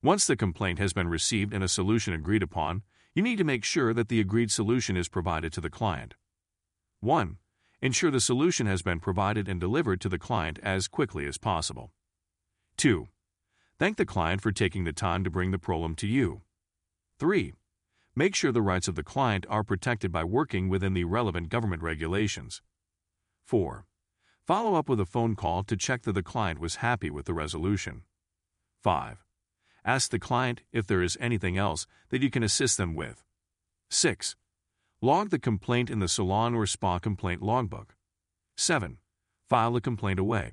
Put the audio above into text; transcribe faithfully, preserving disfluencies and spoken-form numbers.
Once the complaint has been received and a solution agreed upon, you need to make sure that the agreed solution is provided to the client. one. Ensure the solution has been provided and delivered to the client as quickly as possible. two. Thank the client for taking the time to bring the problem to you. three. Make sure the rights of the client are protected by working within the relevant government regulations. four. Follow up with a phone call to check that the client was happy with the resolution. five. Ask the client if there is anything else that you can assist them with. six. Log the complaint in the salon or spa complaint logbook. seven. File the complaint away.